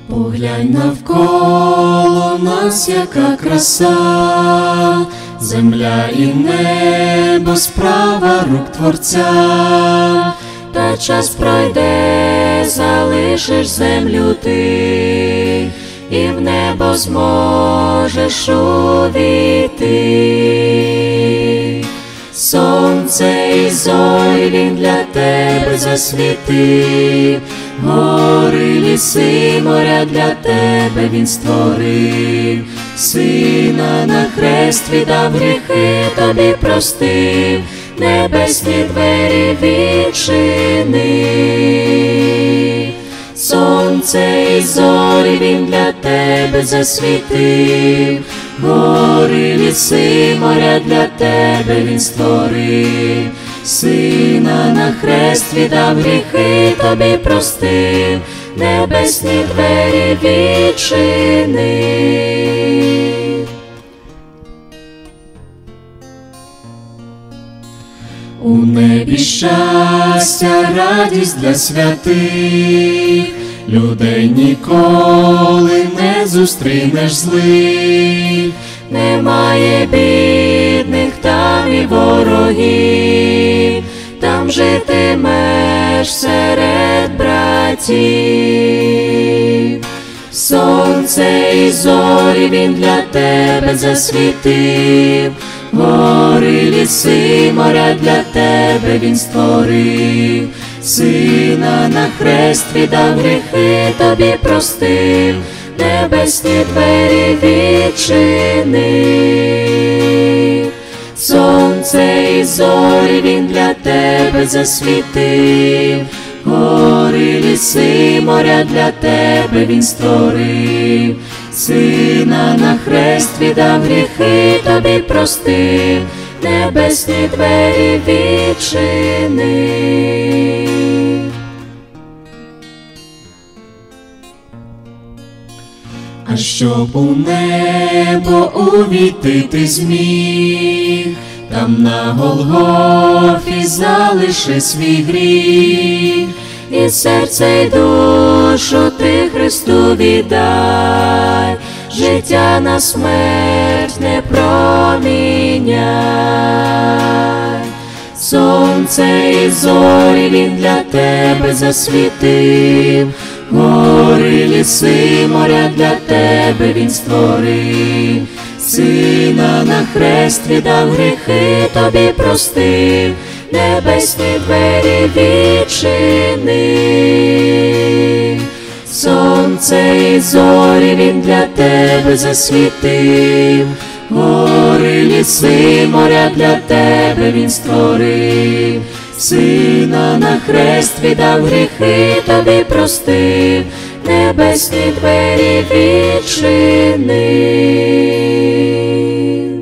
Поглянь навколо нас, яка краса, земля і небо, справа рук Творця. Та час пройде, залишиш землю ти, і в небо зможеш увійти. Сонце і зорі Він для тебе засвітив, гори, ліси, моря для тебе Він створив. Сина на хрест віддав, гріхи тобі простив, небесні двері відчинив. Сонце і зорі Він для тебе засвітив, гори, ліси, моря для тебе Він створив. Сина на хрест віддав, гріхи тобі простив, небесні двері відчинив. У небі щастя, радість для святих, людей ніколи не зустрінеш злих. Немає бідних там і ворогів, там житимеш серед братів. Сонце і зорі Він для тебе засвітив, гори, ліси, моря для тебе Він створив. Сина на хрест віддав, гріхи тобі простив, небесні двері відчинив. Сонце і зорі Він для тебе засвітив, гори, ліси, моря для тебе Він створив. Сина на хрест віддав, гріхи тобі простив, небесні двері відчинив. А щоб у небо увійти ти зміг, там на Голгофі залиши свій гріх, і серце й душу ти Христу віддай, життя на смерть не проміняй. Сонце і зорі Він для тебе засвітив, гори, ліси, моря для тебе Він створив. Сина на хрест віддав, гріхи тобі простив, небесні двері відчинив. Сонце і зорі Він для тебе засвітив, гори, ліси, моря для тебе Він створив. Сина на хрест віддав, гріхи тобі простив, небесні двері відчинив.